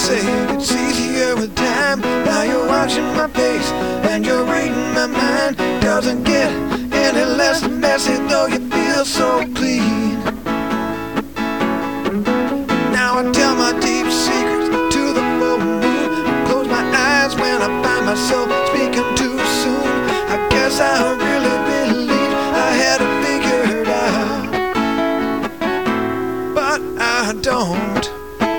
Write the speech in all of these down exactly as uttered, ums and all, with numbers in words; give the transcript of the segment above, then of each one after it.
say it's easier with time. Now you're watching my face and you're reading my mind. Doesn't get any less messy though you feel so clean. Now I tell my deep secrets to the full moon. Close my eyes when I find myself speaking too soon. I guess I really believed I had it figured out, but I don't.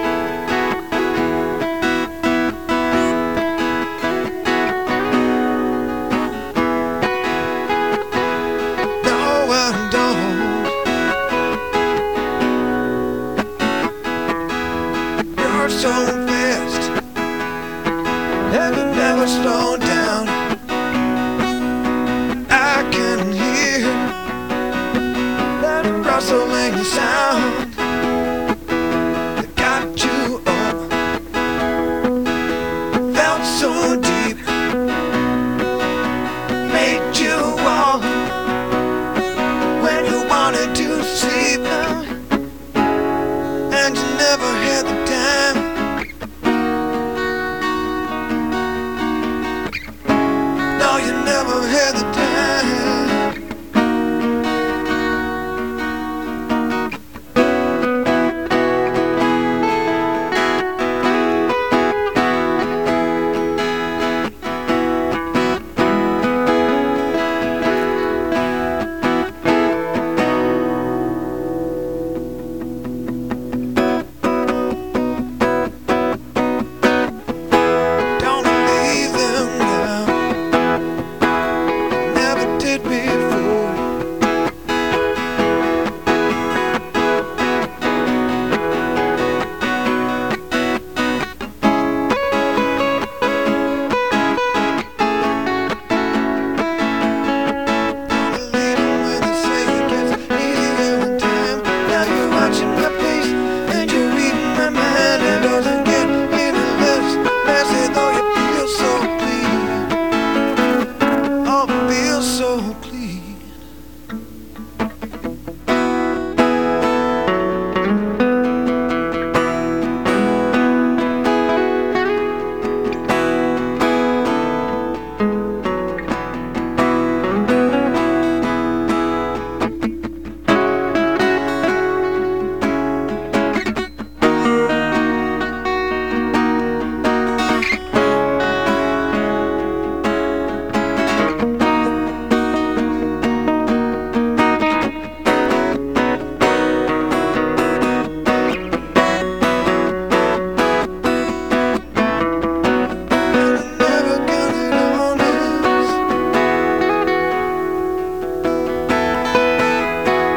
So fast, have you never slowed down? I can hear that rustling sound that got you up, felt so deep, made you walk when you wanted to sleep, and you never had the time. No, you never had the time.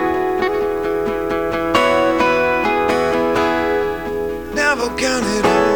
Never counted on